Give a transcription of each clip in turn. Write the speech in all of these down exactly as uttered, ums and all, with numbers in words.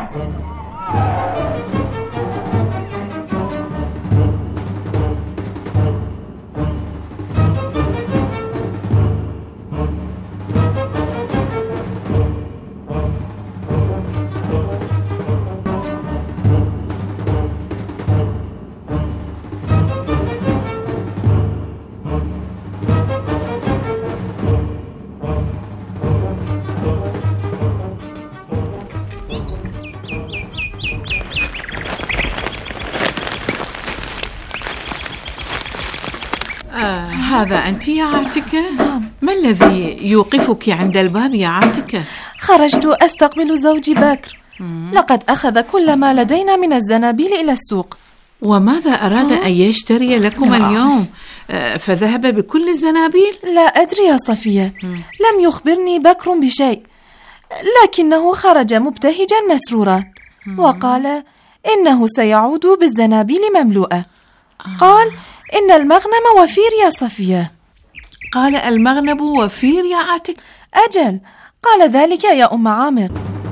آه هذا أنت يا عاتكة؟ ما الذي يوقفك عند الباب يا عاتكة؟ خرجت أستقبل زوجي بكر. لقد أخذ كل ما لدينا من الزنابيل إلى السوق. وماذا أراد أن يشتري لكم اليوم؟ آه فذهب بكل الزنابيل؟ لا أدري يا صفية، لم يخبرني بكر بشيء، لكنه خرج مبتهجا مسرورا وقال إنه سيعود بالزنابيل مملوءة. قال إن المغنم وفير يا صفية. قال المغنم وفير يا عاتك؟ أجل، قال ذلك يا أم عامر.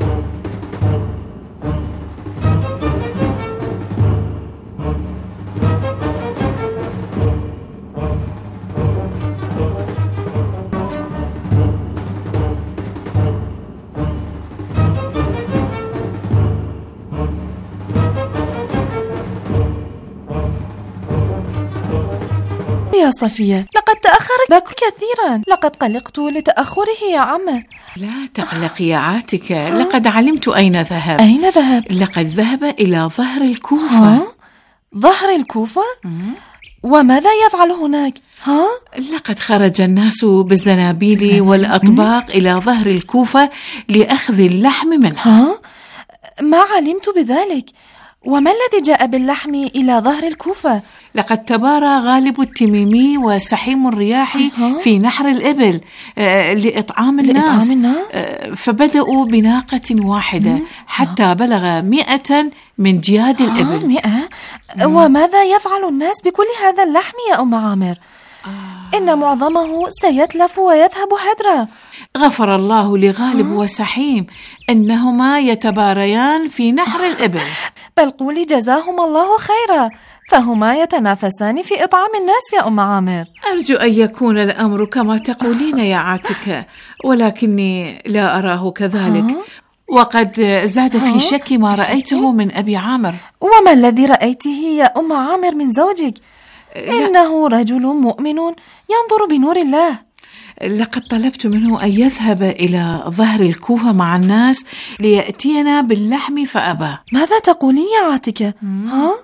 يا صفية، لقد تأخر بكر كثيرا، لقد قلقت لتأخره يا عمه. لا تقلقي يا عاتكة، لقد علمت أين ذهب. أين ذهب؟ لقد ذهب إلى ظهر الكوفة. ها؟ ظهر الكوفة؟ وماذا يفعل هناك؟ ها؟ لقد خرج الناس بالزنابيل والأطباق إلى ظهر الكوفة لأخذ اللحم منها. ها؟ ما علمت بذلك. وما الذي جاء باللحم إلى ظهر الكوفة؟ لقد تبارى غالب التميمي وسحيم الرياح في نحر الإبل آه لإطعام الناس, لإطعام الناس؟ آه فبدأوا بناقة واحدة حتى بلغ مئة من جياد الإبل. مئة؟ وماذا يفعل الناس بكل هذا اللحم يا أم عامر؟ آه. إن معظمه سيتلف ويذهب هدرا. غفر الله لغالب آه. وسحيم إنهما يتباريان في نحر الإبل. بل قولي جزاهم الله خيرا، فهما يتنافسان في إطعام الناس يا أم عامر. أرجو أن يكون الأمر كما تقولين يا عاتكة، ولكني لا أراه كذلك. آه. وقد زاد في شك ما رأيته من أبي عامر. وما الذي رأيته يا أم عامر من زوجك؟ إنه رجل مؤمن ينظر بنور الله. لقد طلبت منه أن يذهب إلى ظهر الكوفة مع الناس ليأتينا باللحم فأبى. ماذا تقولين يا عاتكة؟ ها؟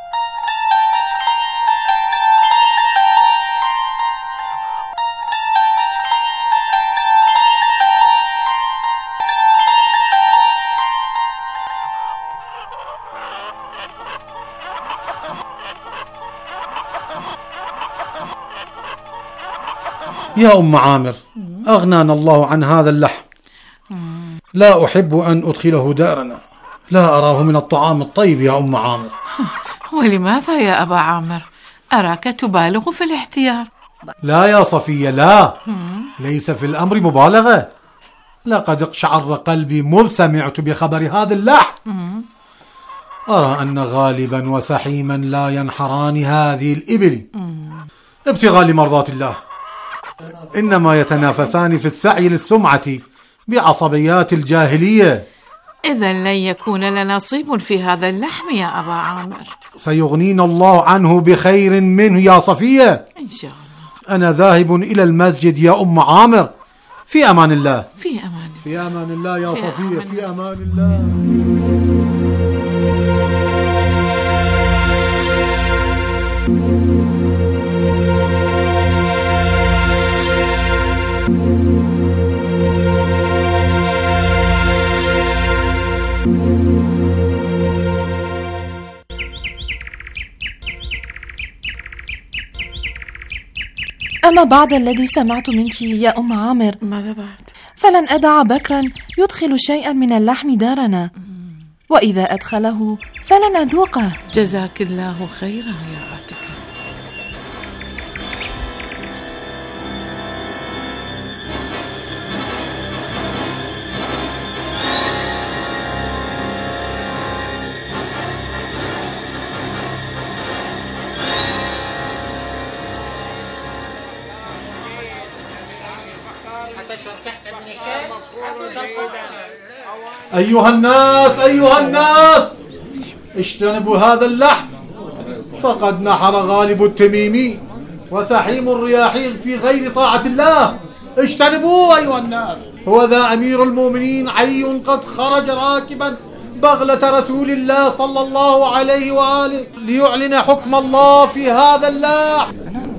يا أم عامر، أغنانا الله عن هذا اللحم. لا أحب أن أدخله دارنا، لا أراه من الطعام الطيب يا أم عامر. ولماذا يا أبا عامر؟ أراك تبالغ في الاحتياط. لا يا صفية، لا، ليس في الأمر مبالغة. لقد اقشعر قلبي مذ سمعت بخبر هذا اللحم. أرى أن غالبا وسحيما لا ينحران هذه الإبل ابتغاء لمرضات الله، إنما يتنافسان في السعي للسمعة بعصبيات الجاهلية. إذن لن يكون لنا نصيب في هذا اللحم يا أبا عامر. سيغنينا الله عنه بخير منه يا صفية إن شاء الله. أنا ذاهب إلى المسجد يا أم عامر، في أمان الله. في أمان الله. في أمان الله يا صفية، في أمان الله. أما بعد الذي سمعت منك يا أم عامر، ماذا بعد؟ فلن أدع بكرا يدخل شيئا من اللحم دارنا، وإذا أدخله فلن أذوقه. جزاك الله خيرا يا عاتكة. أيها الناس أيها الناس اجتنبوا هذا اللحم، فقد نحر غالب التميمي وسحيم الرياحين في غير طاعة الله. اجتنبوا أيها الناس. هو ذا أمير المؤمنين علي قد خرج راكبا بغلة رسول الله صلى الله عليه وآله ليعلن حكم الله في هذا اللحم.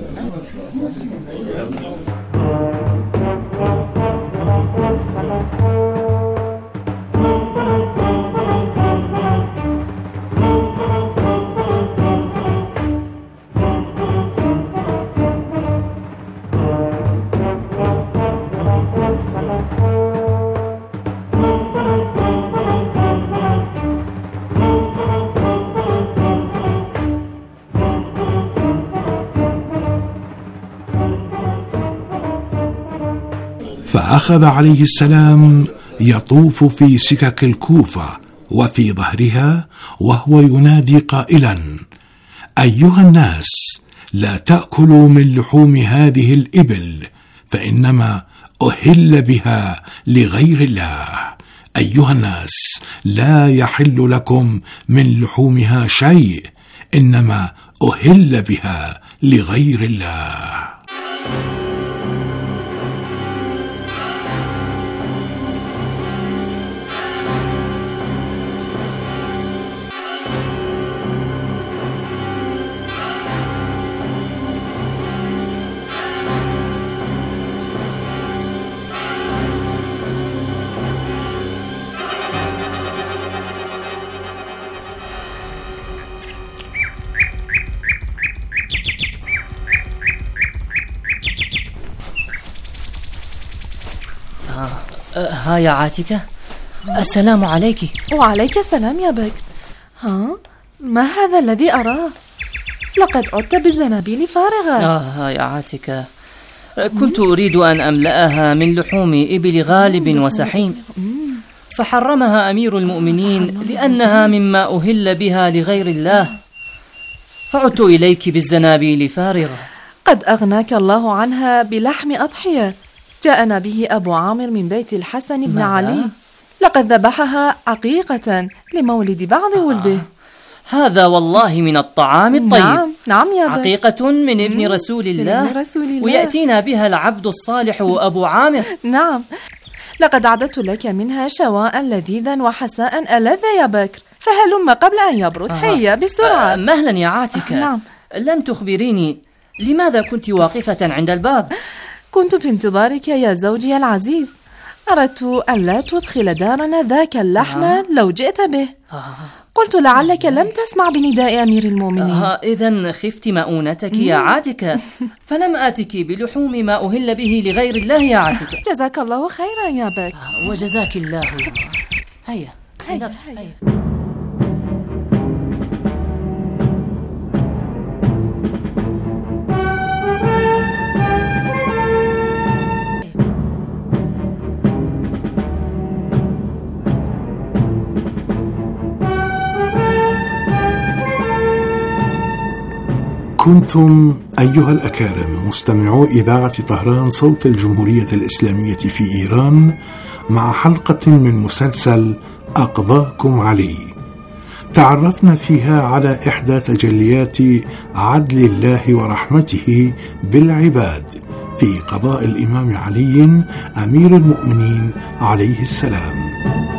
فأخذ عليه السلام يطوف في سكك الكوفة وفي ظهرها وهو ينادي قائلا: أيها الناس، لا تأكلوا من لحوم هذه الإبل، فإنما أهل بها لغير الله. أيها الناس، لا يحل لكم من لحومها شيء، إنما أهل بها لغير الله. ها يا عاتكة، السلام عليك. وعليك السلام يا بكر. ها، ما هذا الذي أراه؟ لقد عدت بالزنابيل فارغة. آه يا عاتكة، كنت أريد أن أملأها من لحوم إبل غالب وسحيم، فحرمها أمير المؤمنين لأنها مما أهل بها لغير الله، فعدت إليك بالزنابيل فارغة. قد أغناك الله عنها بلحم أضحية جاءنا به أبو عامر من بيت الحسن بن علي، لقد ذبحها عقيقة لمولد بعض ولده. هذا والله من الطعام الطيب. نعم نعم يا بك. عقيقة من ابن رسول الله, رسول الله، ويأتينا بها العبد الصالح أبو عامر. نعم، لقد أعددت لك منها شواء لذيذا وحساء ألذ يا بكر، فهلم قبل أن يبرد. آه. هيا بسرعة. آه مهلا يا عاتكة. آه نعم. لم تخبريني لماذا كنت واقفة عند الباب؟ كنت في انتظارك يا زوجي العزيز، أردت أن لا تدخل دارنا ذاك اللحم آه. لو جئت به. آه. قلت لعلك لم تسمع بنداء أمير المؤمنين. آه إذن خفت مؤونتك يا عاتكة، فلم آتك بلحوم ما أهل به لغير الله يا عاتكة. جزاك الله خيرا يا بك. آه وجزاك الله يا. هيا هيا هيا. كنتم أيها الأكارم مستمعو إذاعة طهران صوت الجمهورية الإسلامية في إيران مع حلقة من مسلسل أقضاكم علي، تعرفنا فيها على إحدى تجليات عدل الله ورحمته بالعباد في قضاء الإمام علي أمير المؤمنين عليه السلام.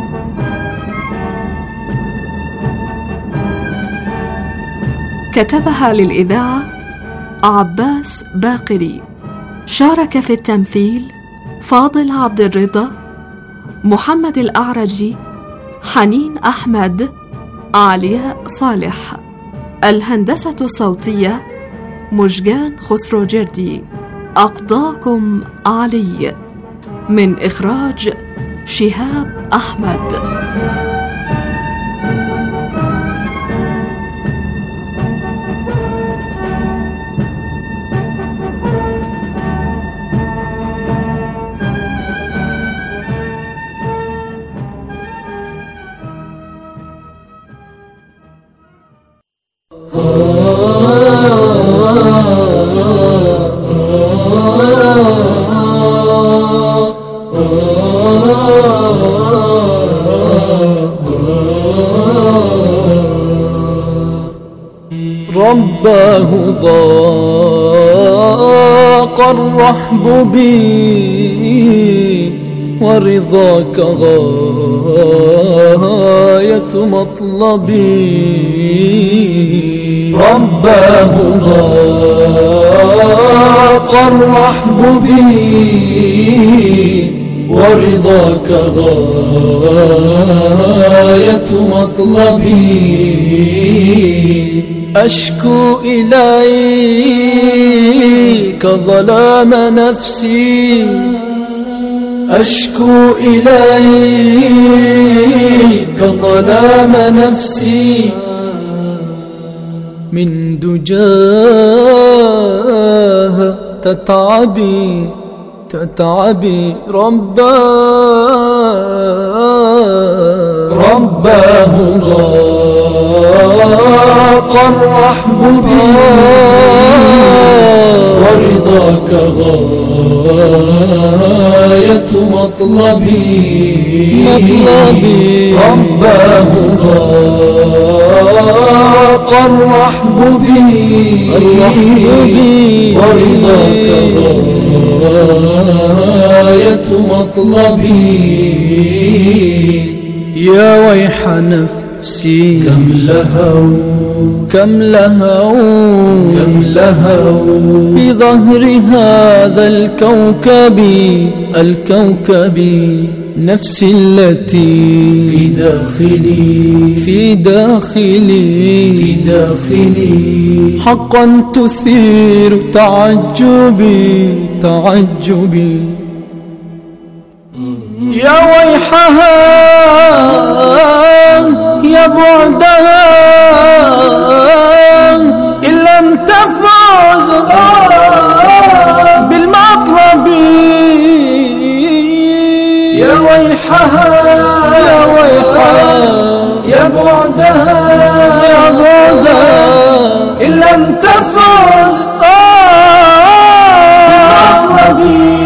كتبها للإذاعة عباس باقري، شارك في التمثيل فاضل عبد الرضا، محمد الأعرجي، حنين أحمد، علياء صالح. الهندسة الصوتية مججان خسروجردي. أقضاكم علي، من إخراج شهاب أحمد. Oh رباه ضاق الرحب بي ورضاك غاية مطلبي رباه ضاق الرحب بي ورضاك غاية مطلبي أشكو إليك ظلام نفسي أشكو إليك ظلام نفسي من دجاها تتعبي تتعبي رباه رباه ضاق الرحب بي ورضاك غاية مطلبي مطلبي رباه ضاق الرحب بي ورضاك غاية مطلبي يا ويح نفسي كم لهوا كم لهوا كم لهوا بظهر هذا الكوكب الكوكب نفسي التي في داخلي في داخلي في داخلي حقا تثير تعجبي تعجبي يا ويحها يا بعدها إن لم تفوز بالمطلب يا ويحها يا ويحها يا بعدها يا بعدها إن لم تفوز بالمطلب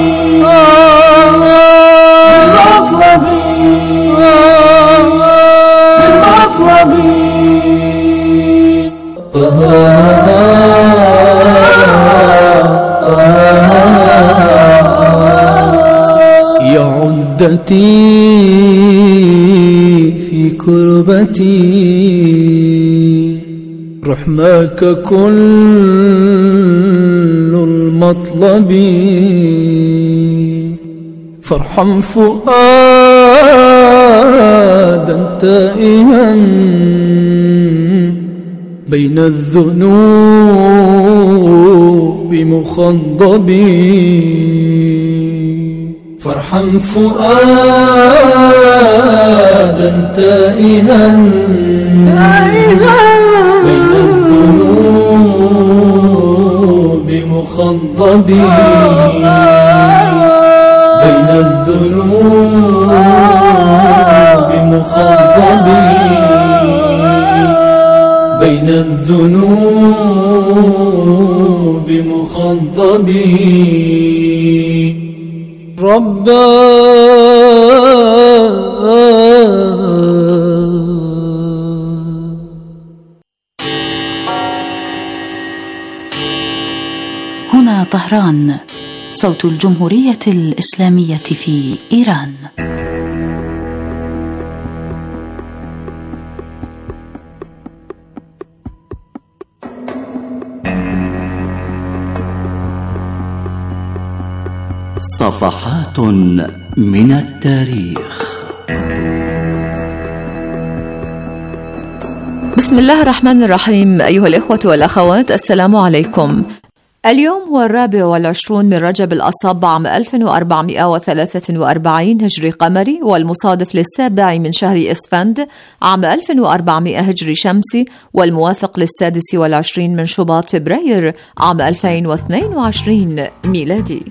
يا عدتي في كربتي رحماك كل المطلب فارحم فؤادا تائها بين الذنوب مخضبي فارحم فؤادا تائها بين الذنوب مخضبي بين الذنوب مخضبي بين الذنوب مخضبي هنا طهران، صوت الجمهورية الإسلامية في إيران. صفحات من التاريخ. بسم الله الرحمن الرحيم. أيها الإخوة والأخوات، السلام عليكم. اليوم هو الرابع والعشرون من رجب الأصب عام ألف وأربعمائة وثلاثة وأربعين هجري قمري، والمصادف للسابع من شهر إسفند عام ألف وأربعمائة هجري شمسي، والموافق للسادس والعشرين من شباط فبراير عام ألفين واثنين وعشرين ميلادي.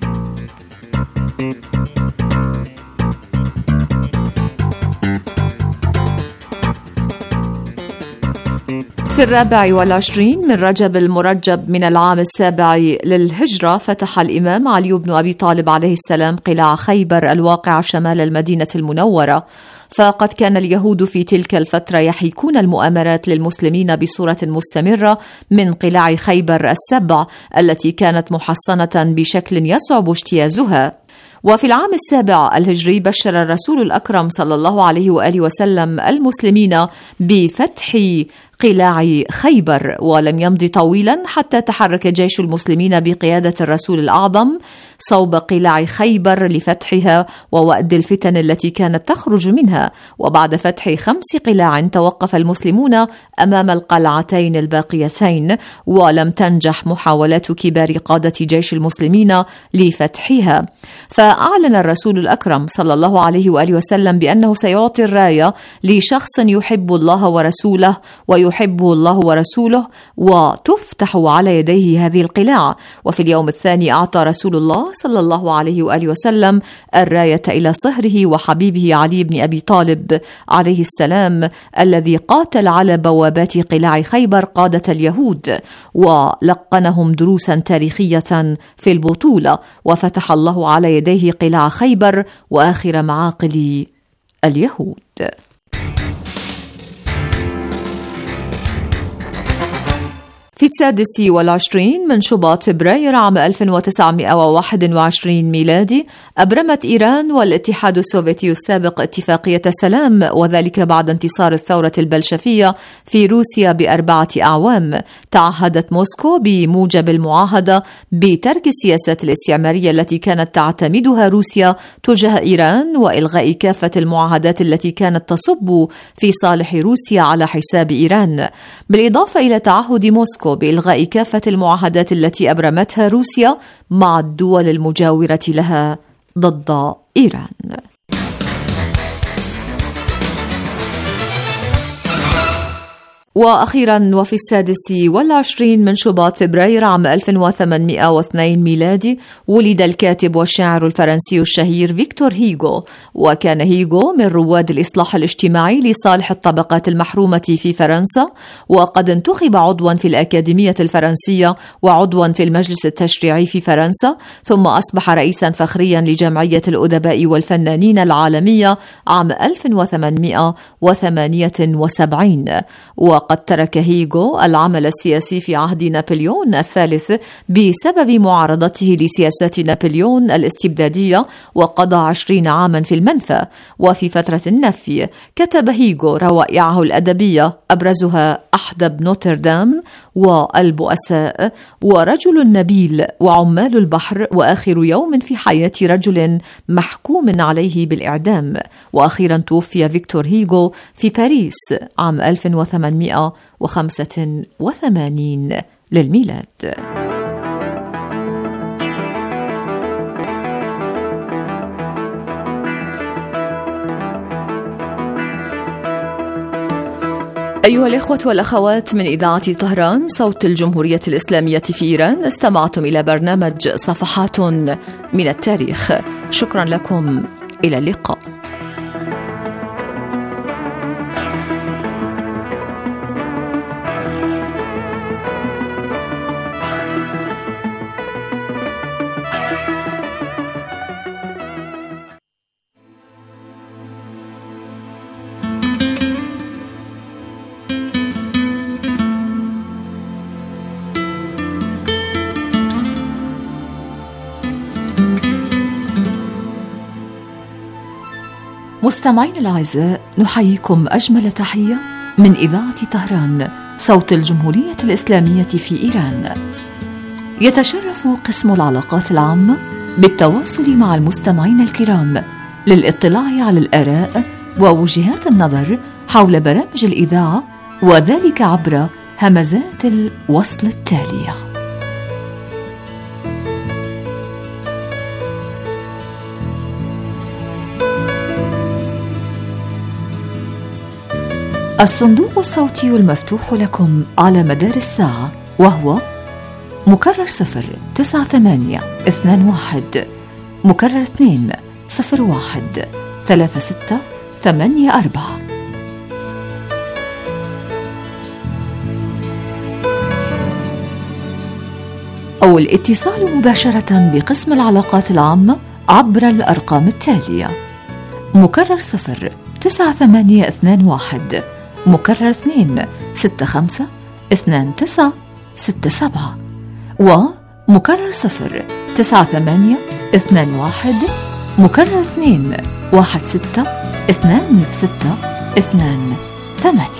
في الرابع والعشرين من رجب المرجب من العام السابع للهجرة فتح الإمام علي بن أبي طالب عليه السلام قلاع خيبر الواقع شمال المدينة المنورة. فقد كان اليهود في تلك الفترة يحيكون المؤامرات للمسلمين بصورة مستمرة من قلاع خيبر السبع التي كانت محصنة بشكل يصعب اجتيازها. وفي العام السابع الهجري بشر الرسول الأكرم صلى الله عليه وآله وسلم المسلمين بفتح قلاع خيبر، ولم يمض طويلا حتى تحرك جيش المسلمين بقيادة الرسول الأعظم صوب قلاع خيبر لفتحها ووأد الفتن التي كانت تخرج منها. وبعد فتح خمس قلاع توقف المسلمون أمام القلعتين الباقيتين، ولم تنجح محاولات كبار قادة جيش المسلمين لفتحها. فأعلن الرسول الأكرم صلى الله عليه وآله وسلم بأنه سيعطي الراية لشخص يحب الله ورسوله ويحبه الله ورسوله، وتفتح على يديه هذه القلاع. وفي اليوم الثاني أعطى رسول الله صلى الله عليه وآله وسلم الراية إلى صهره وحبيبه علي بن أبي طالب عليه السلام الذي قاتل على بوابات قلاع خيبر قادة اليهود، ولقنهم دروسا تاريخية في البطولة، وفتح الله على يديه قلاع خيبر وآخر معاقل اليهود. في السادس والعشرين من شباط فبراير عام ألف وتسعمائة وواحد وعشرين ميلادي أبرمت إيران والاتحاد السوفيتي السابق اتفاقية سلام، وذلك بعد انتصار الثورة البلشفية في روسيا بأربعة أعوام. تعهدت موسكو بموجب المعاهدة بترك السياسات الاستعمارية التي كانت تعتمدها روسيا تجاه إيران، وإلغاء كافة المعاهدات التي كانت تصب في صالح روسيا على حساب إيران، بالإضافة إلى تعهد موسكو بإلغاء كافة المعاهدات التي أبرمتها روسيا مع الدول المجاورة لها ضد إيران. وأخيرا وفي السادس والعشرين من شباط فبراير عام ألف وثمانمائة واثنين ميلادي ولد الكاتب والشاعر الفرنسي الشهير فيكتور هيغو. وكان هيغو من رواد الإصلاح الاجتماعي لصالح الطبقات المحرومة في فرنسا، وقد انتخب عضوا في الأكاديمية الفرنسية وعضوا في المجلس التشريعي في فرنسا، ثم أصبح رئيسا فخريا لجمعية الأدباء والفنانين العالمية عام ألف وثمانمائة وثمانية وسبعين. وقد ترك هيغو العمل السياسي في عهد نابليون الثالث بسبب معارضته لسياسات نابليون الاستبدادية، وقضى عشرين عاما في المنفى. وفي فترة النفي كتب هيغو روائعه الأدبية أبرزها أحدب نوتردام والبؤساء ورجل النبيل وعمال البحر وآخر يوم في حياة رجل محكوم عليه بالإعدام. وأخيرا توفي فيكتور هيغو في باريس عام ألف وثمانمائة وخمسة وثمانين للميلاد. أيها الإخوة والأخوات من إذاعة طهران صوت الجمهورية الإسلامية في إيران، استمعتم إلى برنامج صفحات من التاريخ. شكرا لكم، إلى اللقاء. مستمعين الأعزاء، نحييكم أجمل تحية من إذاعة طهران صوت الجمهورية الإسلامية في إيران. يتشرف قسم العلاقات العامة بالتواصل مع المستمعين الكرام للاطلاع على الآراء ووجهات النظر حول برامج الإذاعة، وذلك عبر همزات الوصل التالية. الصندوق الصوتي المفتوح لكم على مدار الساعة، وهو مكرر صفر تسعة ثمانية اثنان واحد، مكرر اثنين صفر واحد ثلاثة ستة ثمانية أربعة. أو الاتصال مباشرة بقسم العلاقات العامة عبر الأرقام التالية: مكرر صفر تسعة ثمانية اثنان واحد، مكرر اثنين ستة خمسة اثنان تسعة ستة سبعة، ومكرر صفر تسعة ثمانية اثنان واحد، مكرر اثنين واحد ستة اثنان ستة اثنان ثمانية.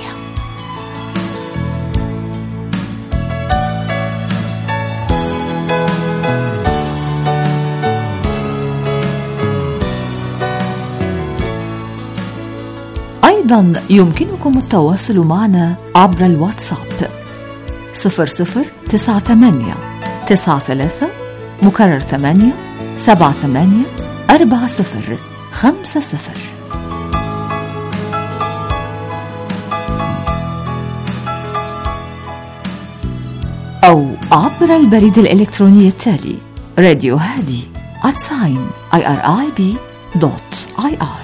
أيضا يمكنكم التواصل معنا عبر الواتساب صفر صفر تسعة ثمانية تسعة ثلاثة مكرر ثمانية سبعة ثمانية أربعة صفر خمسة صفر، أو عبر البريد الإلكتروني التالي راديو هادي at sign irib dot ir.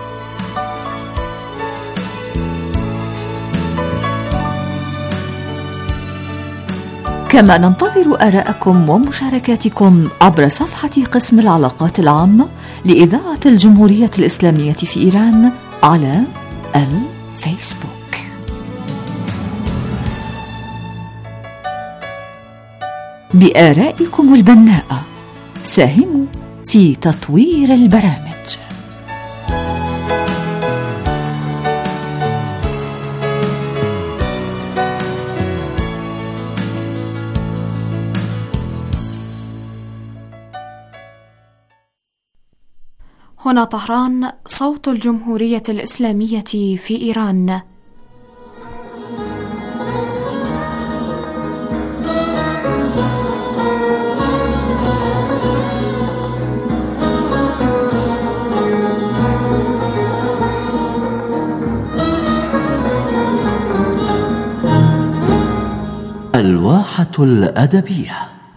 كما ننتظر آراءكم ومشاركاتكم عبر صفحة قسم العلاقات العامة لإذاعة الجمهورية الإسلامية في إيران على الفيسبوك. بآرائكم البناءة ساهموا في تطوير البرامج. هنا طهران، صوت الجمهورية الإسلامية في إيران. الواحة الأدبية.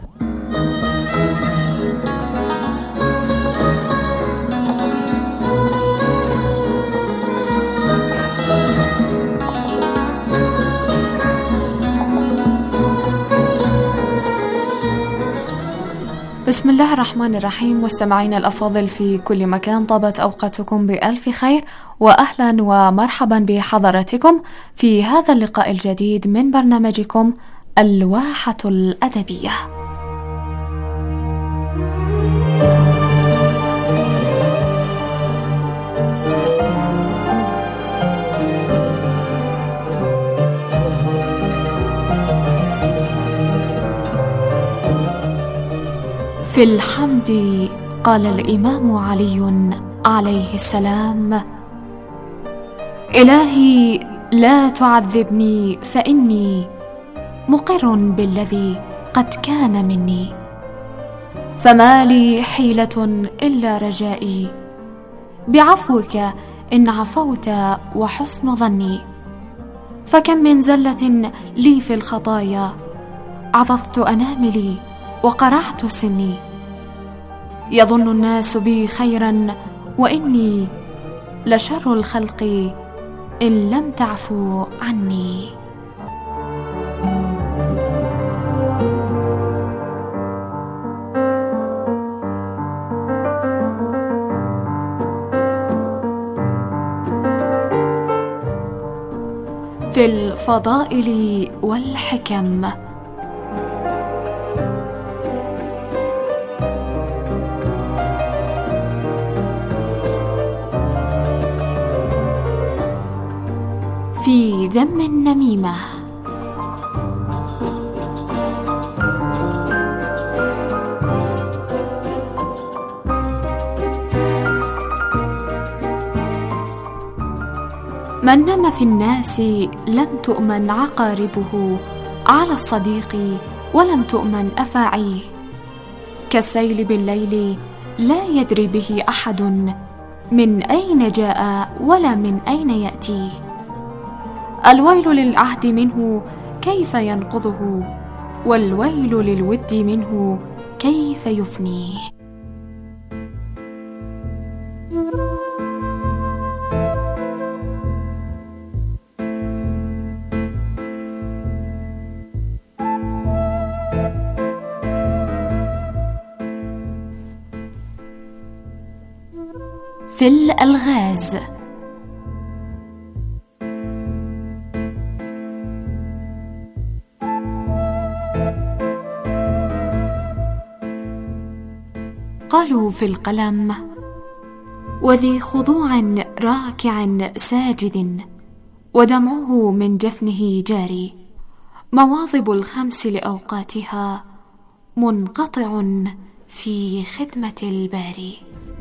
بسم الله الرحمن الرحيم. مستمعين الأفاضل في كل مكان، طابت أوقاتكم بألف خير، وأهلا ومرحبا بحضراتكم في هذا اللقاء الجديد من برنامجكم الواحة الأدبية. في الحمد قال الإمام علي عليه السلام: إلهي لا تعذبني فإني مقر بالذي قد كان مني، فما لي حيلة إلا رجائي بعفوك إن عفوت وحسن ظني، فكم من زلة لي في الخطايا عضضت أناملي وقرعت سني، يظن الناس بي خيرا وإني لشر الخلق إن لم تعفو عني. في الفضائل والحكم. في ذم النميمة. من نم في الناس لم تؤمن عقاربه، على الصديق ولم تؤمن أفاعيه، كالسيل بالليل لا يدري به أحد من أين جاء ولا من أين يأتي. الويل للعهد منه كيف ينقضه، والويل للود منه كيف يفنيه. في الألغاز. قالوا في القلم: وذي خضوع راكع ساجد، ودمعه من جفنه جاري، مواظب الخمس لأوقاتها منقطع في خدمة الباري.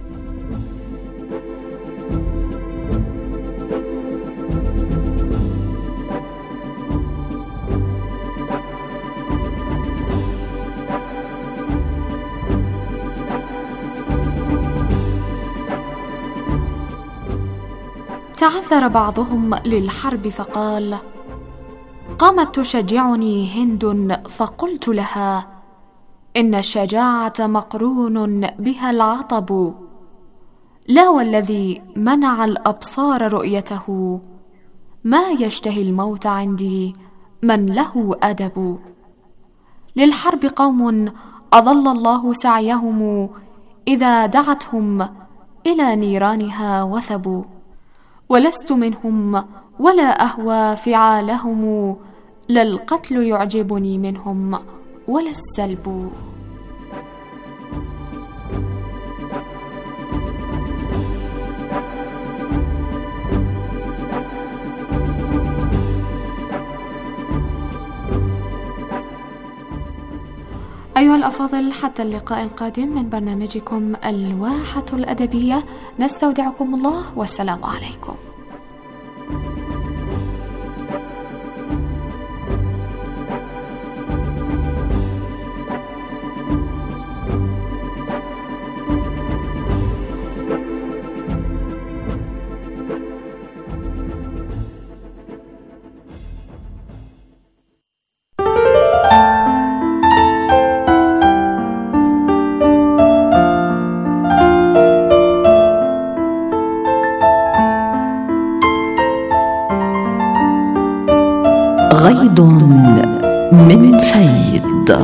تعذر بعضهم للحرب فقال: قامت تشجعني هند فقلت لها: إن الشجاعة مقرون بها العطب، لا والذي منع الأبصار رؤيته، ما يشتهي الموت عندي من له أدب. للحرب قوم أضل الله سعيهم، إذا دعتهم إلى نيرانها وثبوا، ولست منهم ولا أهوى فعالهم، لا القتل يعجبني منهم ولا السلب. أيها الأفاضل، حتى اللقاء القادم من برنامجكم الواحة الأدبية، نستودعكم الله والسلام عليكم. غيض من فيض.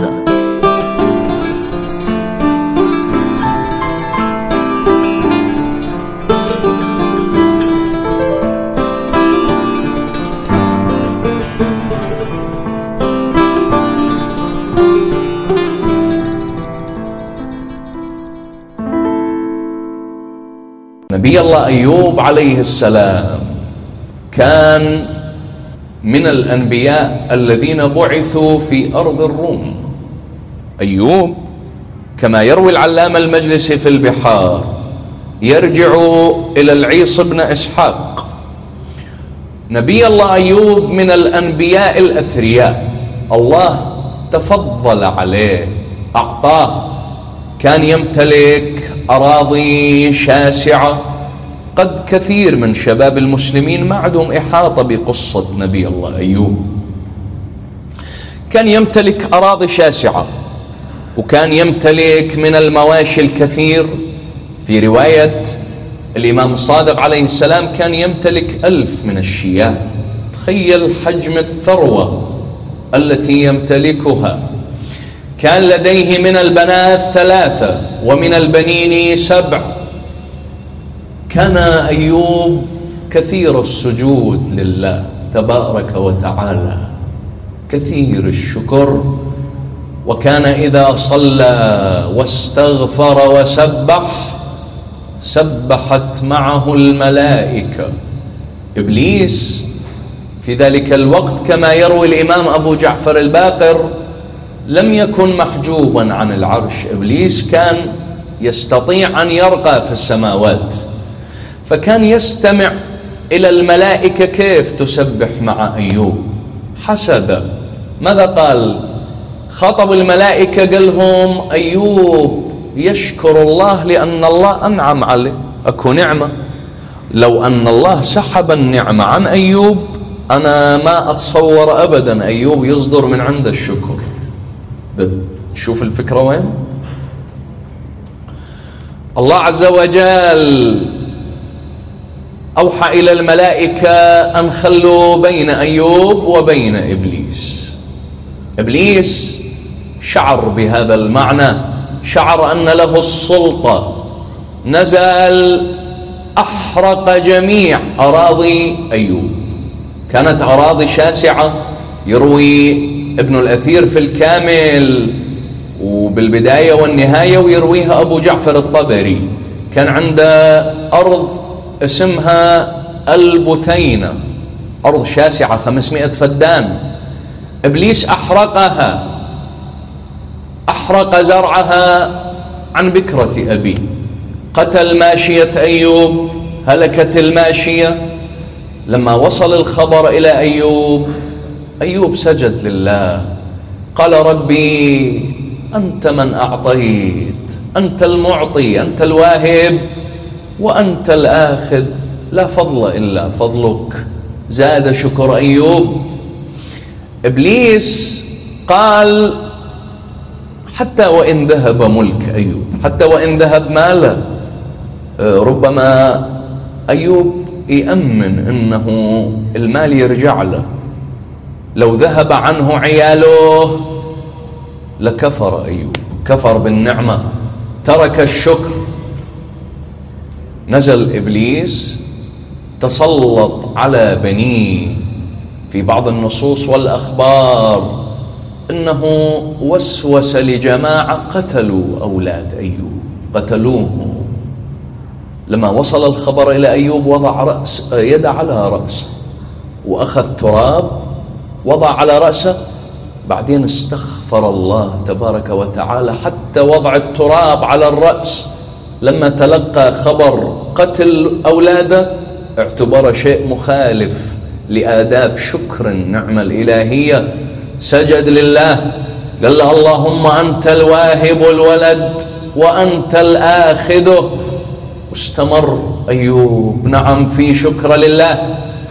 نبي الله أيوب عليه السلام كان من الأنبياء الذين بعثوا في أرض الروم. أيوب كما يروي العلامة المجلسي في البحار يرجع إلى العيص بن إسحاق. نبي الله أيوب من الأنبياء الأثرياء، الله تفضل عليه، أعطاه، كان يمتلك أراضي شاسعة. قد كثير من شباب المسلمين ما عندهم إحاطة بقصة نبي الله أيوب. كان يمتلك أراضي شاسعة، وكان يمتلك من المواشي الكثير. في رواية الإمام الصادق عليه السلام كان يمتلك ألف من الشياه. تخيل حجم الثروة التي يمتلكها. كان لديه من البنات ثلاثة ومن البنين سبع. كان أيوب كثير السجود لله تبارك وتعالى، كثير الشكر، وكان إذا صلى واستغفر وسبح سبحت معه الملائكة. إبليس في ذلك الوقت كما يروي الإمام أبو جعفر الباقر لم يكن محجوبا عن العرش. إبليس كان يستطيع أن يرقى في السماوات، فكان يستمع إلى الملائكة كيف تسبح مع أيوب. حسد. ماذا قال؟ خطب الملائكة قال لهم: أيوب يشكر الله لأن الله أنعم عليه. أكو نعمة، لو أن الله سحب النعمة عن أيوب أنا ما أتصور أبدا أيوب يصدر من عند الشكر. شوف الفكرة وين. الله عز وجل أوحى إلى الملائكة أن خلوا بين أيوب وبين إبليس. إبليس شعر بهذا المعنى، شعر أن له السلطة، نزل أحرق جميع أراضي أيوب. كانت أراضي شاسعة، يروي ابن الأثير في الكامل وبالبداية والنهاية، ويرويها أبو جعفر الطبري. كان عنده أرض اسمها البثينة، أرض شاسعة خمسمائة فدان. إبليس أحرقها، أحرق زرعها عن بكرة أبيه، قتل ماشية أيوب، هلكت الماشية. لما وصل الخبر إلى أيوب، أيوب سجد لله، قال ربي أنت من أعطيت، أنت المعطي، أنت الواهب، وأنت الآخذ، لا فضل إلا فضلك. زاد شكر أيوب. إبليس قال حتى وإن ذهب ملك أيوب، حتى وإن ذهب ماله، ربما أيوب يأمن إنه المال يرجع له. لو ذهب عنه عياله لكفر أيوب، كفر بالنعمة، ترك الشكر. نزل إبليس تسلط على بنيه. في بعض النصوص والأخبار إنه وسوس لجماعة قتلوا أولاد أيوب، قتلوه. لما وصل الخبر إلى أيوب وضع رأس يد على رأسه، وأخذ تراب وضع على رأسه، بعدين استغفر الله تبارك وتعالى حتى وضع التراب على الرأس. لما تلقى خبر قتل أولاده اعتبر شيء مخالف لآداب شكر النعمة الإلهية، سجد لله، قال له اللهم أنت الواهب الولد وأنت الآخذه. واستمر أيوب نعم في شكر لله.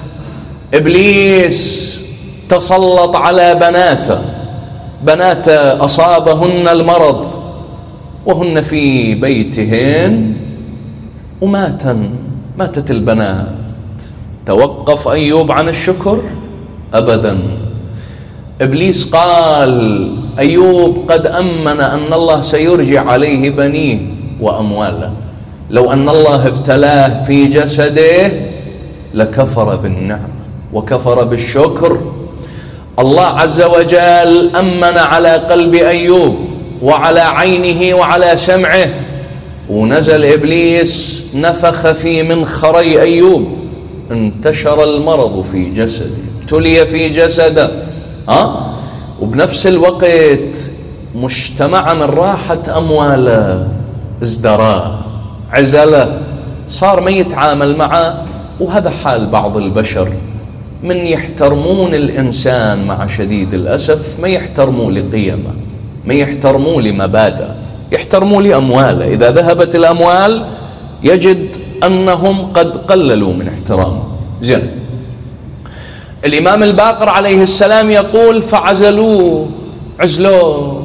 إبليس تسلط على بناته، بنات أصابهن المرض وهن في بيتهن وماتن، ماتت البنات. توقف أيوب عن الشكر؟ أبدا. إبليس قال أيوب قد أمن أن الله سيرجع عليه بنيه وأمواله، لو أن الله ابتلاه في جسده لكفر بالنعمة وكفر بالشكر. الله عز وجل أمن على قلب أيوب وعلى عينه وعلى سمعه، ونزل إبليس نفخ في منخري أيوب، انتشر المرض في جسده، ابتلي في جسده، ها؟ وبنفس الوقت مجتمع من راحة أمواله ازدراه، عزله، صار ما يتعامل معه. وهذا حال بعض البشر، من يحترمون الإنسان مع شديد الأسف ما يحترموا لقيمه، ما يحترموا لمبادئه، يحترموا لأمواله. إذا ذهبت الأموال يجد أنهم قد قللوا من احترامه. زين، الإمام الباقر عليه السلام يقول فعزلوه، عزلوه.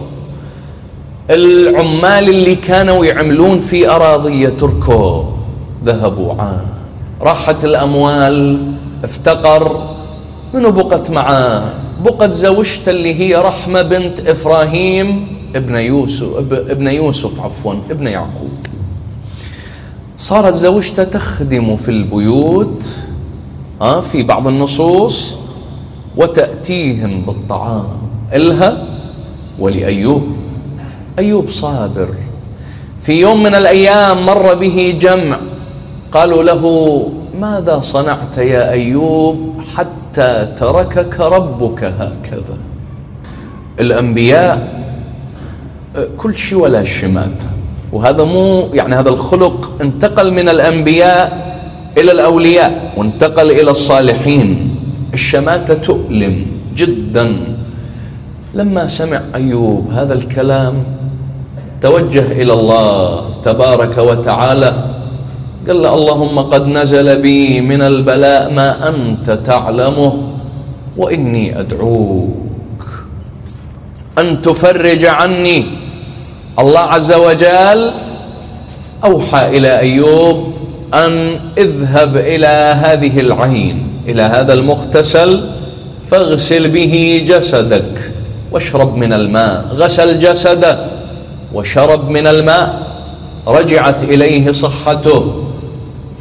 العمال اللي كانوا يعملون في أراضي تركوا، ذهبوا عنه، راحت الأموال، افتقر. منو بقت معاه؟ بقت زوجته اللي هي رحمة بنت إبراهيم ابن يوسف ابن يوسف عفوا ابن يعقوب. صارت زوجته تخدم في البيوت ها في بعض النصوص وتأتيهم بالطعام إلها ولأيوب. أيوب صابر. في يوم من الأيام مر به جمع قالوا له ماذا صنعت يا أيوب حتى تركك ربك هكذا؟ الأنبياء كل شيء ولا شماتة، وهذا مو يعني هذا الخلق انتقل من الأنبياء إلى الأولياء وانتقل إلى الصالحين. الشماتة تؤلم جدا. لما سمع أيوب هذا الكلام توجه إلى الله تبارك وتعالى، قال له اللهم قد نزل بي من البلاء ما أنت تعلمه، وإني أدعوك أن تفرج عني. الله عز وجل أوحى إلى أيوب أن اذهب إلى هذه العين، إلى هذا المغتسل، فاغسل به جسدك واشرب من الماء. غسل جسده وشرب من الماء، رجعت إليه صحته.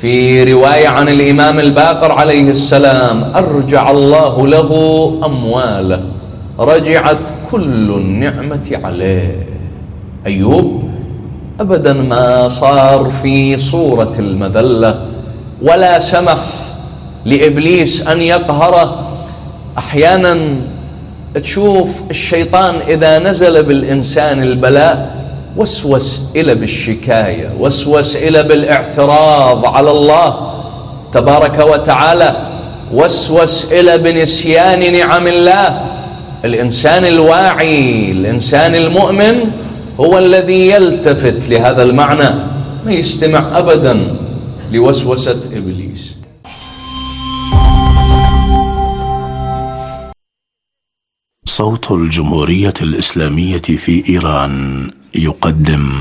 في رواية عن الإمام الباقر عليه السلام: أرجع الله له أمواله، رجعت كل النعمة عليه. أيوب أبدا ما صار في صورة المذلة، ولا سمح لإبليس أن يقهره. أحيانا تشوف الشيطان إذا نزل بالإنسان البلاء وسوس إلى بالشكاية، وسوس إلى بالاعتراض على الله تبارك وتعالى، وسوس إلى بنسيان نعم الله. الإنسان الواعي، الإنسان المؤمن، هو الذي يلتفت لهذا المعنى، ما يستمع أبدا لوسوسة إبليس. صوت الجمهورية الإسلامية في إيران يقدم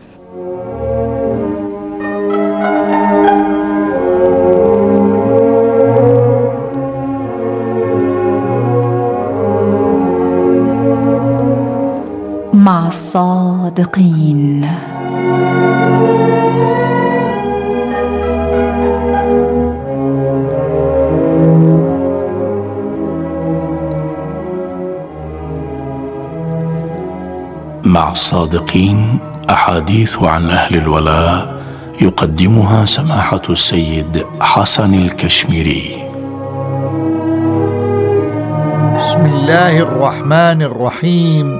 مع الصادقين. مع الصادقين أحاديث عن أهل الولاء يقدمها سماحة السيد حسن الكشميري. بسم الله الرحمن الرحيم.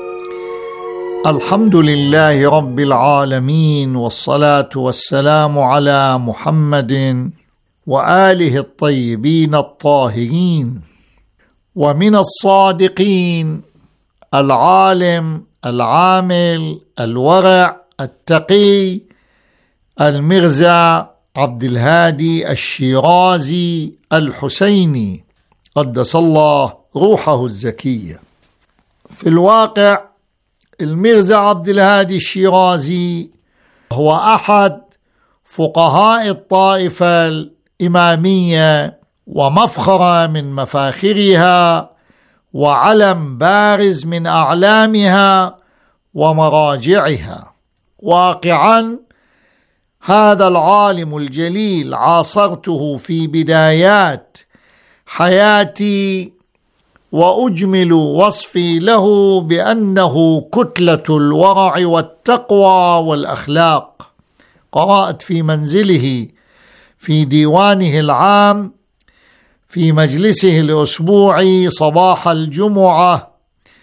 الحمد لله رب العالمين، والصلاة والسلام على محمد وآله الطيبين الطاهرين. ومن الصادقين العالم العامل الورع التقي المرزا عبد الهادي الشيرازي الحسيني قدس الله روحه الزكية. في الواقع المرزا عبد الهادي الشيرازي هو أحد فقهاء الطائفة الإمامية، ومفخرة من مفاخرها، وعلم بارز من أعلامها ومراجعها. واقعا هذا العالم الجليل عاصرته في بدايات حياتي، وأجمل وصفي له بأنه كتلة الورع والتقوى والأخلاق. قرأت في منزله في ديوانه العام في مجلسه الأسبوعي صباح الجمعة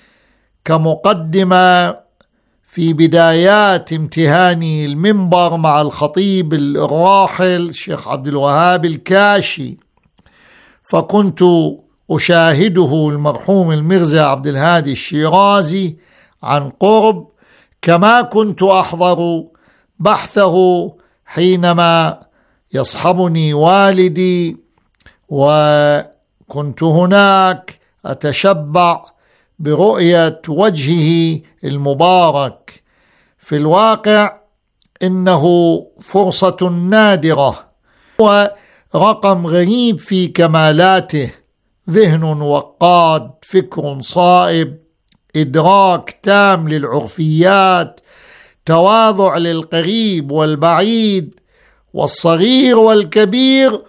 كمقدمة في بدايات امتهاني المنبر مع الخطيب الراحل الشيخ عبد الوهاب الكاشي، فكنت أشاهده المرحوم المرزا عبد الهادي الشيرازي عن قرب، كما كنت أحضر بحثه حينما يصحبني والدي، وكنت هناك أتشبع برؤية وجهه المبارك. في الواقع إنه فرصة نادرة ورقم غريب في كمالاته: ذهن وقاد، فكر صائب، إدراك تام للعرفيات، تواضع للقريب والبعيد والصغير والكبير،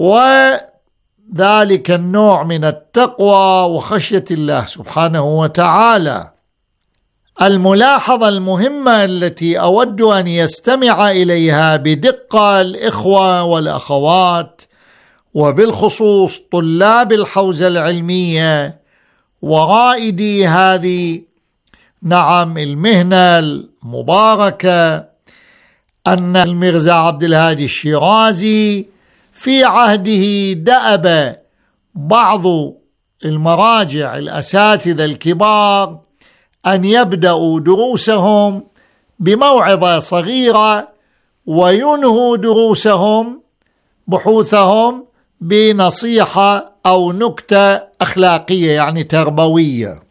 وذلك النوع من التقوى وخشية الله سبحانه وتعالى. الملاحظة المهمة التي أود أن يستمع إليها بدقة الإخوة والأخوات، وبالخصوص طلاب الحوزة العلمية ورائدي هذه نعم المهنة المباركة، أن المرزا عبد الهادي الشيرازي في عهده دأب بعض المراجع الأساتذة الكبار أن يبدأوا دروسهم بموعظة صغيرة، وينهوا دروسهم بحوثهم بنصيحة أو نكتة أخلاقية يعني تربوية.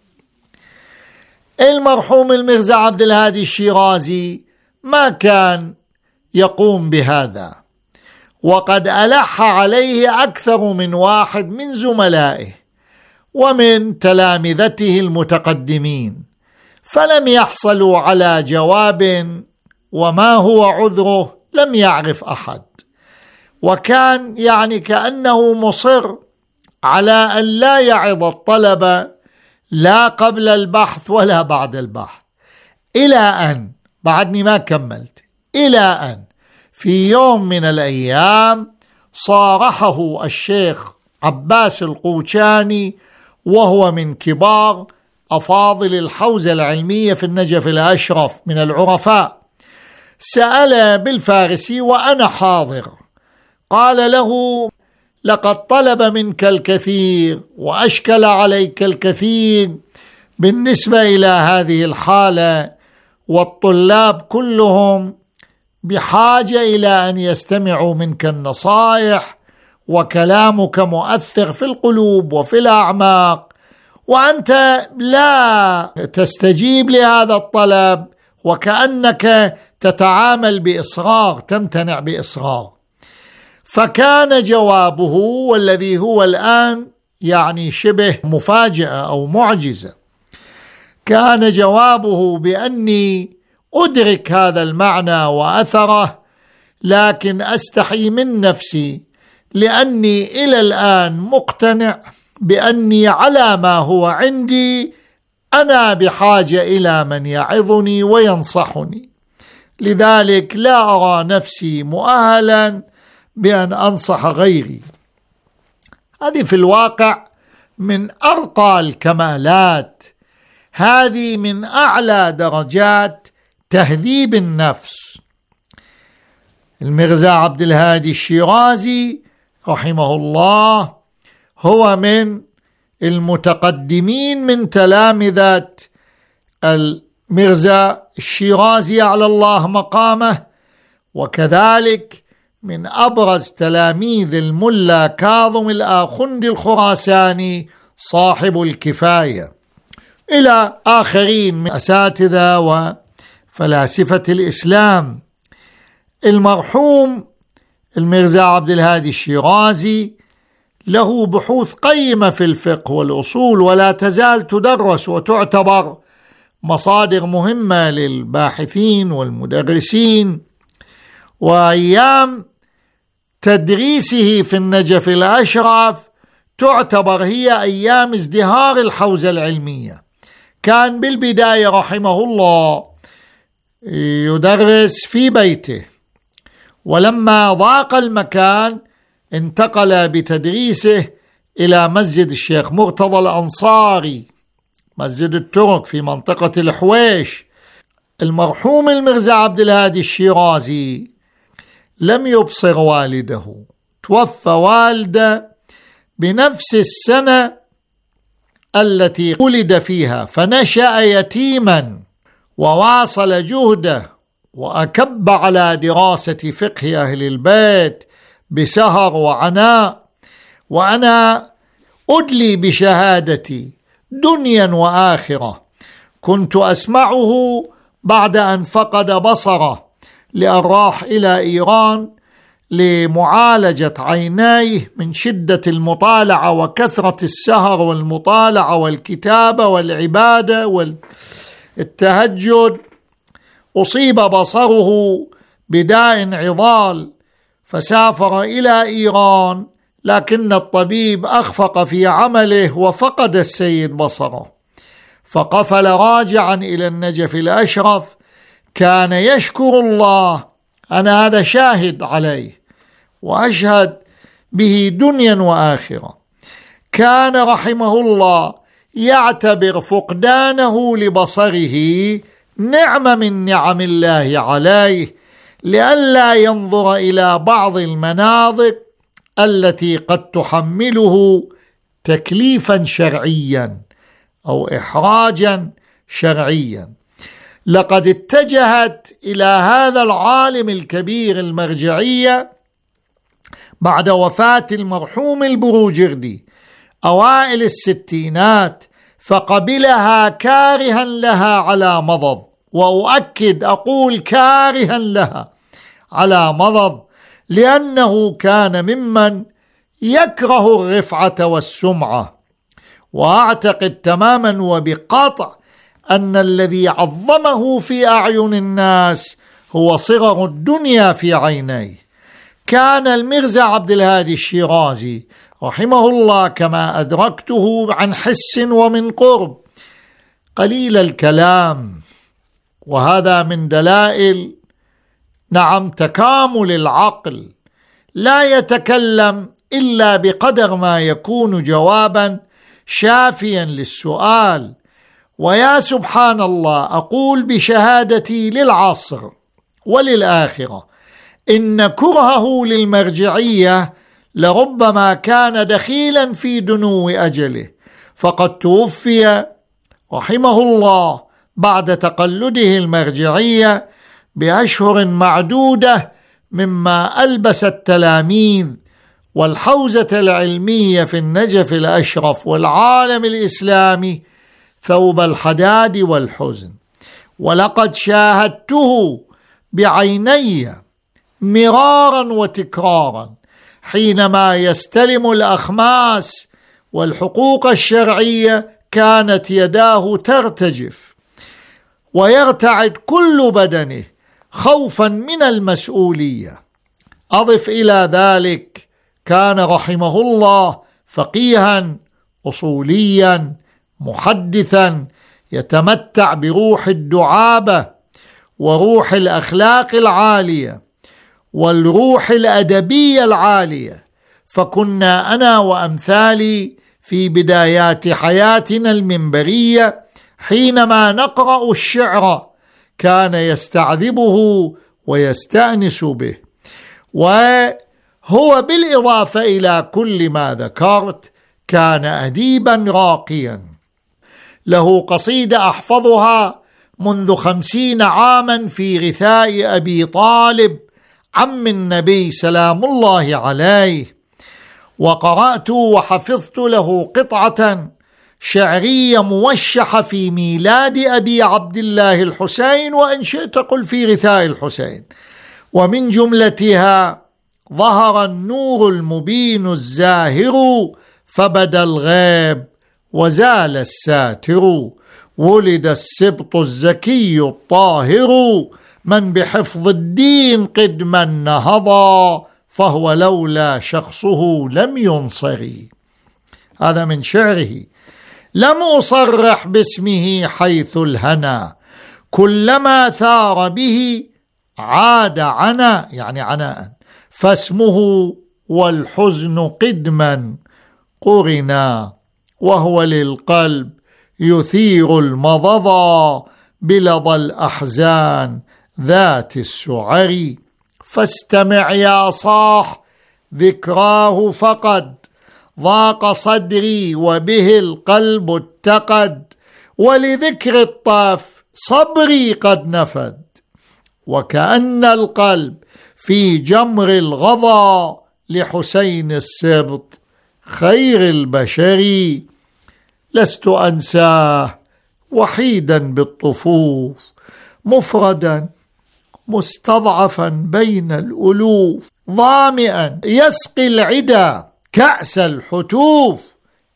المرحوم المرزا عبد الهادي الشيرازي ما كان يقوم بهذا، وقد ألح عليه أكثر من واحد من زملائه ومن تلامذته المتقدمين، فلم يحصلوا على جواب، وما هو عذره لم يعرف أحد. وكان يعني كأنه مصر على أن لا يعظ الطلبة لا قبل البحث ولا بعد البحث، إلى أن بعدني ما كملت إلى أن في يوم من الأيام صارحه الشيخ عباس القوشاني، وهو من كبار أفاضل الحوزة العلمية في النجف الأشرف من العرفاء، سأل بالفارسي وأنا حاضر، قال له: لقد طلب منك الكثير وأشكل عليك الكثير بالنسبة إلى هذه الحالة، والطلاب كلهم بحاجة إلى أن يستمعوا منك النصائح، وكلامك مؤثر في القلوب وفي الأعماق، وأنت لا تستجيب لهذا الطلب، وكأنك تتعامل بإصرار، تمتنع بإصرار. فكان جوابه، والذي هو الآن يعني شبه مفاجأة أو معجزة، كان جوابه بأني أدرك هذا المعنى وأثره، لكن أستحي من نفسي لأني إلى الآن مقتنع بأني على ما هو عندي أنا بحاجة إلى من يعظني وينصحني، لذلك لا أرى نفسي مؤهلا بأن أنصح غيري. هذه في الواقع من أرقى الكمالات، هذه من أعلى درجات تهذيب النفس. الميرزا عبد الهادي الشيرازي رحمه الله هو من المتقدمين من تلامذة الميرزا الشيرازي على الله مقامه، وكذلك من أبرز تلاميذ الملا كاظم الآخندي الخراساني صاحب الكفاية، إلى آخرين من أساتذة وفلاسفة الإسلام. المرحوم الميرزا عبد الهادي الشيرازي له بحوث قيمة في الفقه والأصول، ولا تزال تدرس وتعتبر مصادر مهمة للباحثين والمدرسين. وأيام تدريسه في النجف الأشرف تعتبر هي أيام ازدهار الحوزة العلمية. كان بالبداية رحمه الله يدرس في بيته، ولما ضاق المكان انتقل بتدريسه إلى مسجد الشيخ مرتضى الأنصاري، مسجد الترك في منطقة الحويش. المرحوم الميرزا عبد الهادي الشيرازي لم يبصر والده، توفى والده بنفس السنة التي ولد فيها، فنشأ يتيما وواصل جهده وأكب على دراسة فقه أهل البيت بسهر وعناء. وأنا أدلي بشهادتي دنيا وآخرة، كنت أسمعه بعد أن فقد بصره لأن راح إلى إيران لمعالجة عينيه من شدة المطالعة وكثرة السهر والمطالعة والكتابة والعبادة والتهجد. أصيب بصره بداء عضال فسافر إلى إيران، لكن الطبيب أخفق في عمله وفقد السيد بصره، فقفل راجعا إلى النجف الأشرف. كان يشكر الله، أنا هذا شاهد عليه وأشهد به دنيا وآخرة. كان رحمه الله يعتبر فقدانه لبصره نعمة من نعم الله عليه، لئلا ينظر إلى بعض المناظر التي قد تحمله تكليفا شرعيا أو إحراجا شرعيا. لقد اتجهت إلى هذا العالم الكبير المرجعية بعد وفاة المرحوم البروجردي أوائل الستينات، فقبلها كارها لها على مضض، وأؤكد أقول كارها لها على مضض، لأنه كان ممن يكره الرفعة والسمعة. وأعتقد تماما وبقطع أن الذي عظمه في أعين الناس هو صغر الدنيا في عينيه. كان الميرزا عبد الهادي الشيرازي رحمه الله كما أدركته عن حس ومن قرب قليل الكلام، وهذا من دلائل نعم تكامل العقل، لا يتكلم إلا بقدر ما يكون جوابا شافيا للسؤال. ويا سبحان الله، أقول بشهادتي للعصر وللآخرة إن كرهه للمرجعية لربما كان دخيلا في دنو أجله، فقد توفي رحمه الله بعد تقلده المرجعية بأشهر معدودة، مما ألبس التلاميذ والحوزة العلمية في النجف الأشرف والعالم الإسلامي ثوب الحداد والحزن. ولقد شاهدته بعيني مرارا وتكرارا حينما يستلم الأخماس والحقوق الشرعية كانت يداه ترتجف ويرتعد كل بدنه خوفا من المسؤولية. أضف إلى ذلك كان رحمه الله فقيها أصوليا محدثا يتمتع بروح الدعابة وروح الأخلاق العالية والروح الأدبية العالية. فكنا أنا وأمثالي في بدايات حياتنا المنبرية حينما نقرأ الشعر كان يستعذبه ويستأنس به. وهو بالإضافة إلى كل ما ذكرت كان أديبا راقيا، له قصيدة أحفظها منذ خمسين عاما في غثاء أبي طالب عم النبي سلام الله عليه، وقرأت وحفظت له قطعة شعرية موشحة في ميلاد أبي عبد الله الحسين، وإن شئت قل في غثاء الحسين، ومن جملتها: ظهر النور المبين الزاهر فبدا الغيب وزال الساتر، ولد السبط الزكي الطاهر من بحفظ الدين قدما نهضا، فهو لولا شخصه لم ينصري. هذا من شعره. لم أصرح باسمه حيث الهنا، كلما ثار به عاد عنا، يعني عناء، فاسمه والحزن قدما قرنا، وهو للقلب يثير المضضى بلظى الأحزان ذات السعر. فاستمع يا صاح ذكراه فقد ضاق صدري وبه القلب اتقد، ولذكر الطاف صبري قد نفد، وكأن القلب في جمر الغضا لحسين السبط خير البشر. لست أنساه وحيدا بالطفوف، مفردا مستضعفا بين الألوف، ظامئا يسقي العدا كأس الحتوف،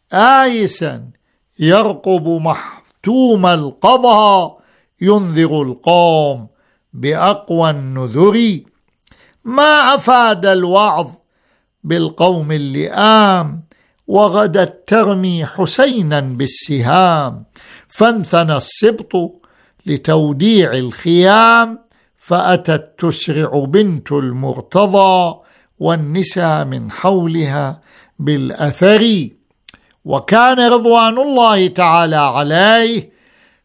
آيسا يرقب محتوم القضاء، ينذر القوم بأقوى النذر. ما أفاد الوعظ بالقوم اللئام، وغدت ترمي حسينا بالسهام، فانثنى السبط لتوديع الخيام، فأتت تسرع بنت المرتضى، والنساء من حولها بالأثر. وكان رضوان الله تعالى عليه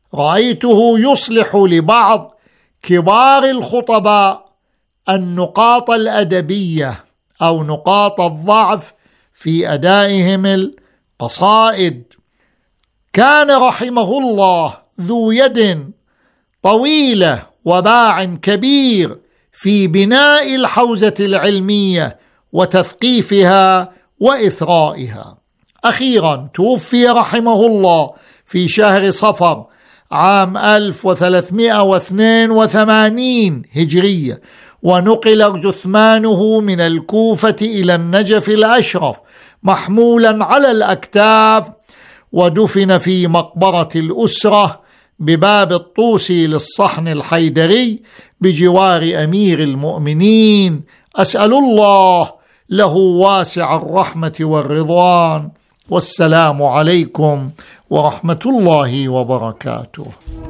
رأيته يصلح لبعض كبار الخطباء النقاط الأدبية أو نقاط الضعف في أدائهم القصائد. كان رحمه الله ذو يد طويلة وباع كبير في بناء الحوزة العلمية وتثقيفها وإثرائها. أخيرا توفي رحمه الله في شهر صفر عام ألف وثلاثمائة واثنين وثمانين هجرية، ونقل جثمانه من الكوفة إلى النجف الأشرف محمولا على الأكتاف، ودفن في مقبرة الأسرة بباب الطوسي للصحن الحيدري بجوار أمير المؤمنين أسأل الله له واسع الرحمة والرضوان. والسلام عليكم ورحمة الله وبركاته.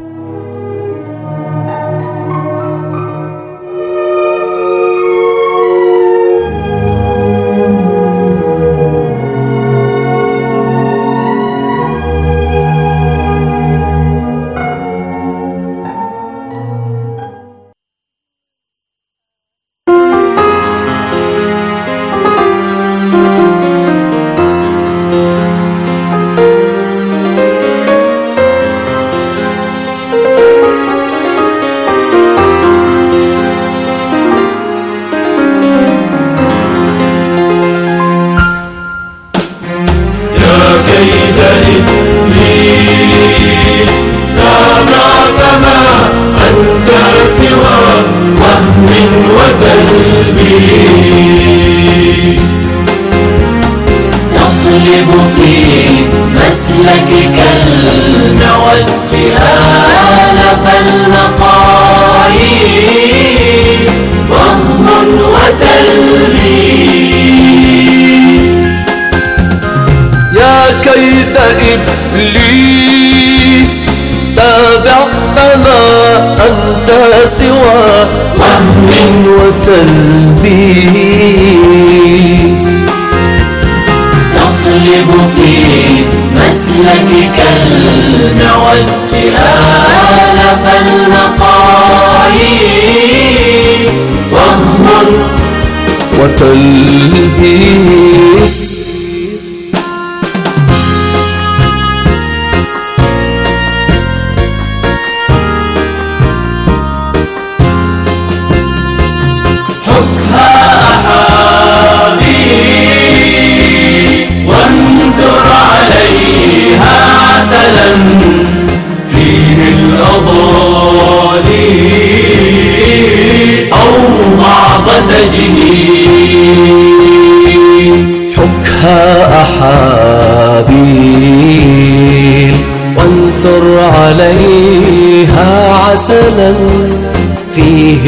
فيه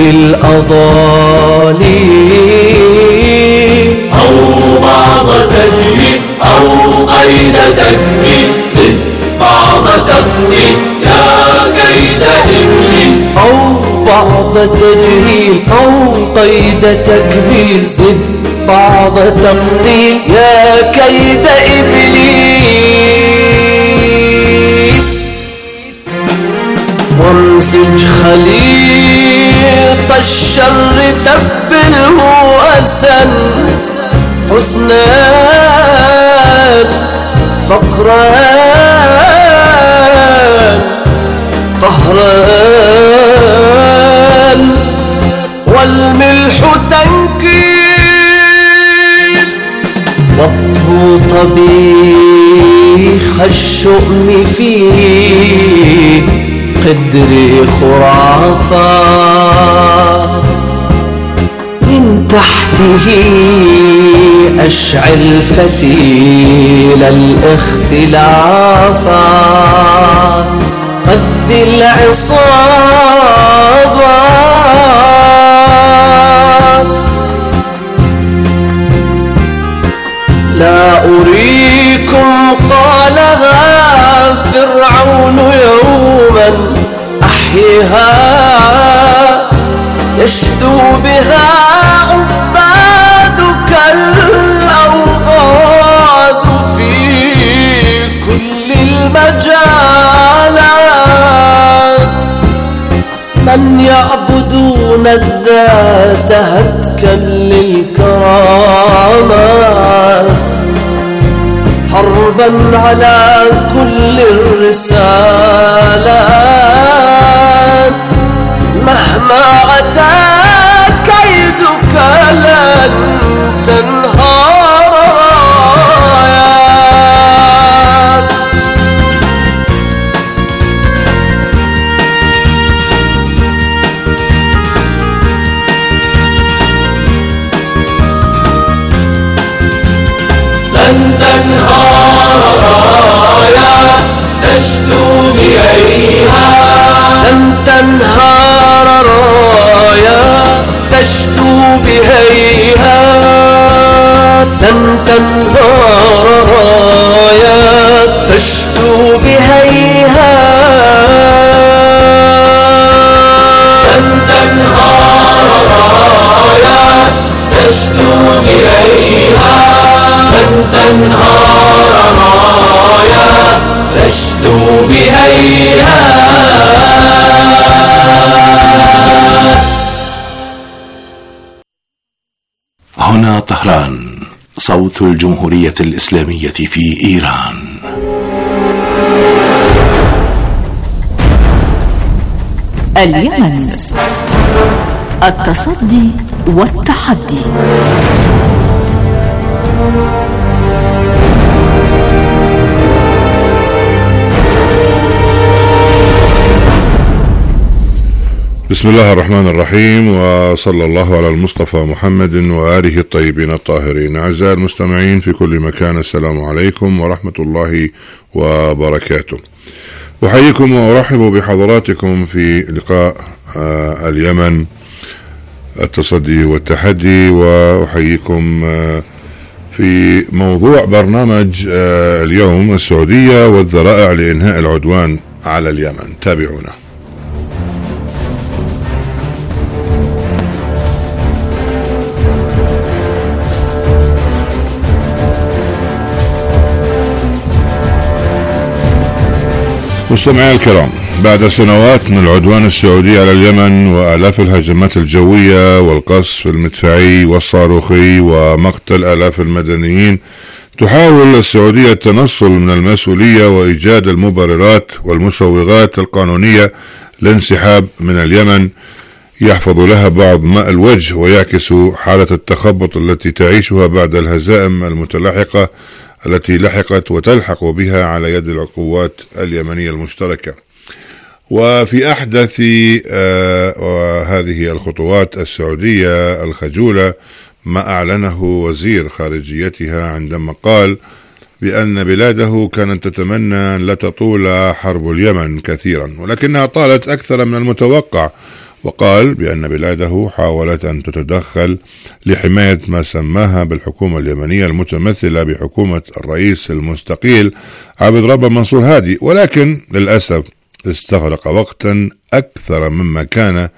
الأضالي أو بعض تجهيل أو قيد تكميل زد بعض تقدير يا كيد إبليس أو بعض تجهيل أو قيد تكميل زد بعض تقدير يا كيد إبليس وامسج خليط الشر تبله أسن حسنان فقران قهران والملح تنكيل واطهو طبيخ الشؤم فيه قدر خرافات من تحته أشعل فتيل الاختلافات غذ العصابات لا أريكم قالها فرعون يوما أحيها يشدو بها عبادك الأوغاد في كل المجالات من يعبدون الذات هتكا للكرامات حربا على كل الرسالات مهما عتا كيدك لن تنهار رايات لن تنهار رايات تشدو بأيها لن تنهار رايات تشدو بهيها لن تنهار رايات تشدو بهيهات، لن تنهار رايات تشدو بهيهات، لن تنهار رايات تشدو بهيهات. هنا طهران، صوت الجمهورية الإسلامية في إيران. اليمن، التصدي والتحدي. بسم الله الرحمن الرحيم، وصلى الله على المصطفى محمد وآله الطيبين الطاهرين. أعزائي المستمعين في كل مكان، السلام عليكم ورحمة الله وبركاته. أحييكم وأرحب بحضراتكم في لقاء آه اليمن، التصدي والتحدي، وأحييكم آه في موضوع برنامج آه اليوم: السعودية والذرائع لإنهاء العدوان على اليمن. تابعونا. مستمعي الكرام، بعد سنوات من العدوان السعودي على اليمن وآلاف الهجمات الجوية والقصف المدفعي والصاروخي ومقتل آلاف المدنيين، تحاول السعودية التنصل من المسؤولية وإيجاد المبررات والمسوغات القانونية للانسحاب من اليمن يحفظ لها بعض ماء الوجه ويعكس حالة التخبط التي تعيشها بعد الهزائم المتلاحقة التي لحقت وتلحق بها على يد القوات اليمنية المشتركة. وفي أحدث آه هذه الخطوات السعودية الخجولة ما أعلنه وزير خارجيتها عندما قال بأن بلاده كانت تتمنى أن لا تطول حرب اليمن كثيرا، ولكنها طالت أكثر من المتوقع، وقال بأن بلاده حاولت أن تتدخل لحماية ما سماها بالحكومة اليمنية المتمثلة بحكومة الرئيس المستقيل عبد ربه منصور هادي، ولكن للأسف استغرق وقتا أكثر مما كان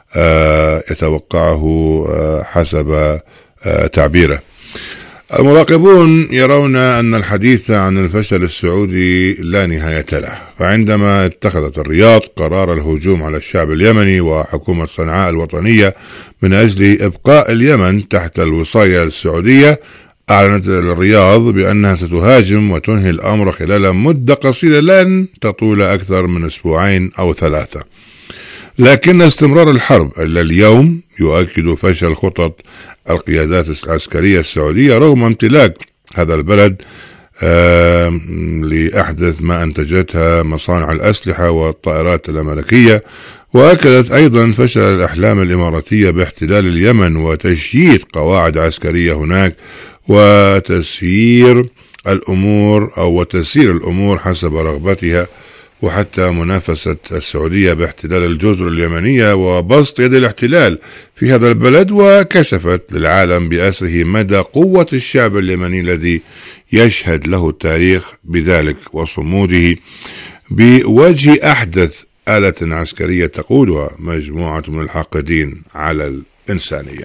يتوقعه حسب تعبيره. المراقبون يرون أن الحديث عن الفشل السعودي لا نهاية له، فعندما اتخذت الرياض قرار الهجوم على الشعب اليمني وحكومة صنعاء الوطنية من أجل إبقاء اليمن تحت الوصاية السعودية، أعلنت الرياض بأنها ستهاجم وتنهي الأمر خلال مدة قصيرة لن تطول أكثر من أسبوعين أو ثلاثة. لكن استمرار الحرب إلى اليوم يؤكد فشل خطط القيادات العسكرية السعودية رغم امتلاك هذا البلد آه لأحدث ما أنتجتها مصانع الأسلحة والطائرات الأمريكية، وأكدت أيضا فشل الأحلام الإماراتية باحتلال اليمن وتشييد قواعد عسكرية هناك وتسيير الأمور أو وتسير الأمور حسب رغبتها، وحتى منافسة السعودية باحتلال الجزر اليمنية وبسط يد الاحتلال في هذا البلد، وكشفت للعالم بأسره مدى قوة الشعب اليمني الذي يشهد له التاريخ بذلك وصموده بوجه أحدث آلة عسكرية تقودها مجموعة من الحاقدين على الإنسانية.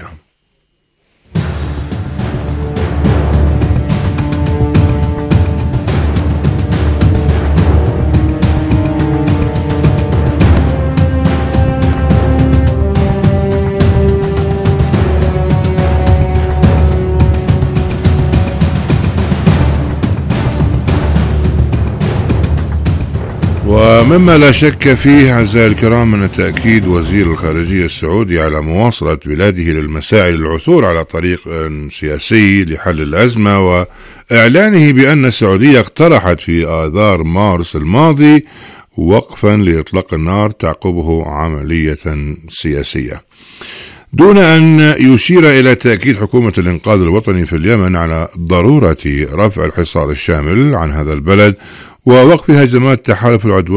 ومما لا شك فيه أعزائي الكرام من تأكيد وزير الخارجية السعودي على مواصلة بلاده للمساعي للعثور على طريق سياسي لحل الأزمة، وإعلانه بأن السعودية اقترحت في آذار مارس الماضي وقفا لإطلاق النار تعقبه عملية سياسية، دون أن يشير إلى تأكيد حكومة الإنقاذ الوطني في اليمن على ضرورة رفع الحصار الشامل عن هذا البلد ووقف هجمات تحالف العدوان